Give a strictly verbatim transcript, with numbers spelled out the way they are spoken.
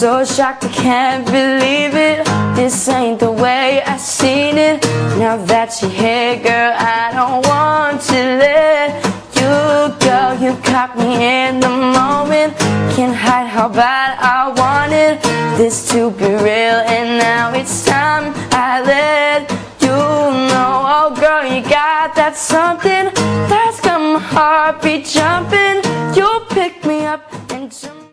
so shocked, I can't believe it. This ain't the way I seen it. Now that you're here, girl, I don't want to let you go. You caught me in the moment, can't hide how bad I wanted this to be real, and now it's time I let you know. Oh girl, you got that something that's got my heartbeat jumping.